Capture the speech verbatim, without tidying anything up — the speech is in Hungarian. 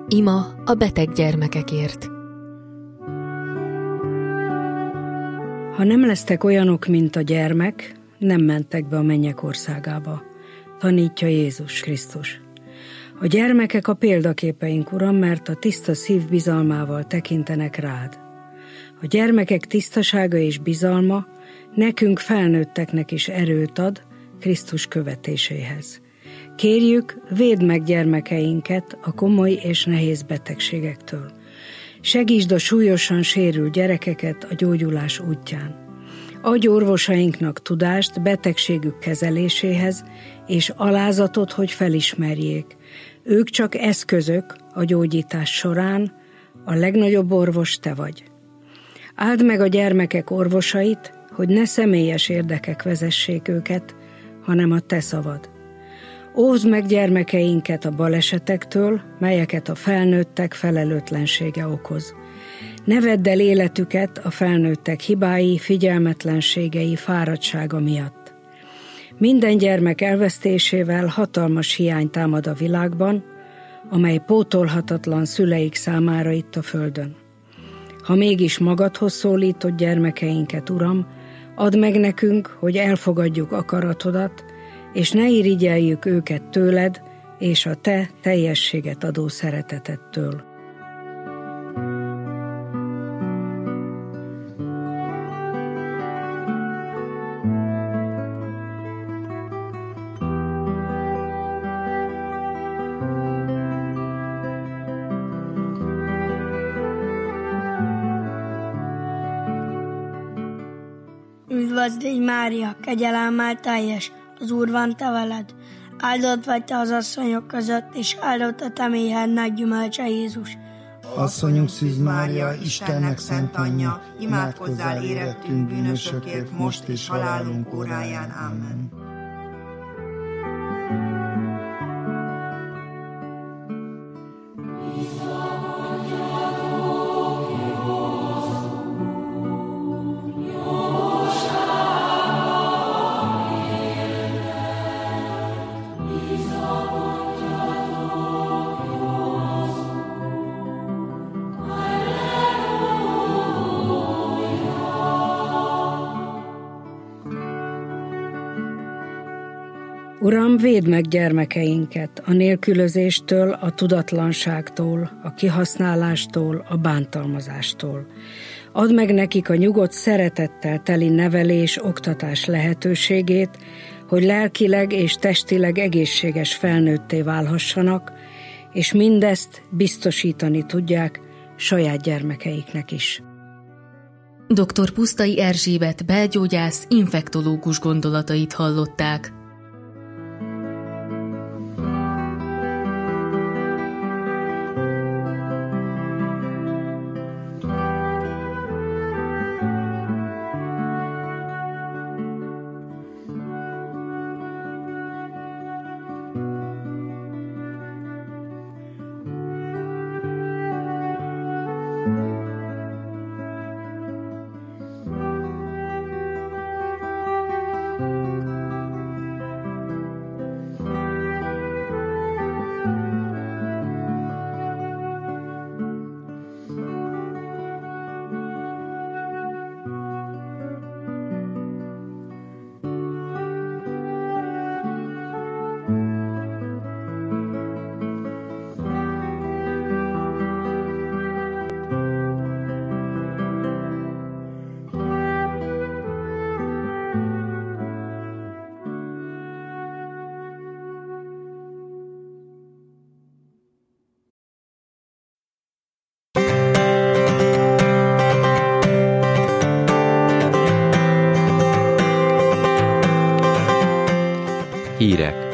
Ima a beteg gyermekekért. Ha nem lesztek olyanok, mint a gyermek, nem mentek be a mennyek országába, tanítja Jézus Krisztus. A gyermekek a példaképeink, Uram, mert a tiszta szív bizalmával tekintenek rád. A gyermekek tisztasága és bizalma nekünk felnőtteknek is erőt ad Krisztus követéséhez. Kérjük, védd meg gyermekeinket a komoly és nehéz betegségektől. Segítsd a súlyosan sérült gyerekeket a gyógyulás útján. Adj orvosainknak tudást betegségük kezeléséhez, és alázatot, hogy felismerjék. Ők csak eszközök a gyógyítás során, a legnagyobb orvos te vagy. Áld meg a gyermekek orvosait, hogy ne személyes érdekek vezessék őket, hanem a te szavad. Óvd meg gyermekeinket a balesetektől, melyeket a felnőttek felelőtlensége okoz. Ne vedd el életüket a felnőttek hibái, figyelmetlenségei, fáradtsága miatt. Minden gyermek elvesztésével hatalmas hiány támad a világban, amely pótolhatatlan szüleik számára itt a földön. Ha mégis magadhoz szólítod gyermekeinket, Uram, add meg nekünk, hogy elfogadjuk akaratodat, és ne irigyeljük őket tőled és a te teljességet adó szeretetettől. Üdvözlégy Mária, kegyelemmel teljes, az Úr van te veled. Áldott vagy te az asszonyok között, és áldott a te méhednek gyümölcse Jézus. Asszonyunk Szűz Mária, Istennek szent anyja, imádkozzál érettünk bűnösökért, most és halálunk óráján. Amen. Uram, védd meg gyermekeinket a nélkülözéstől, a tudatlanságtól, a kihasználástól, a bántalmazástól. Add meg nekik a nyugodt szeretettel teli nevelés, oktatás lehetőségét, hogy lelkileg és testileg egészséges felnőtté válhassanak, és mindezt biztosítani tudják saját gyermekeiknek is. doktor Pusztai Erzsébet belgyógyász, infektológus gondolatait hallották. Hírek.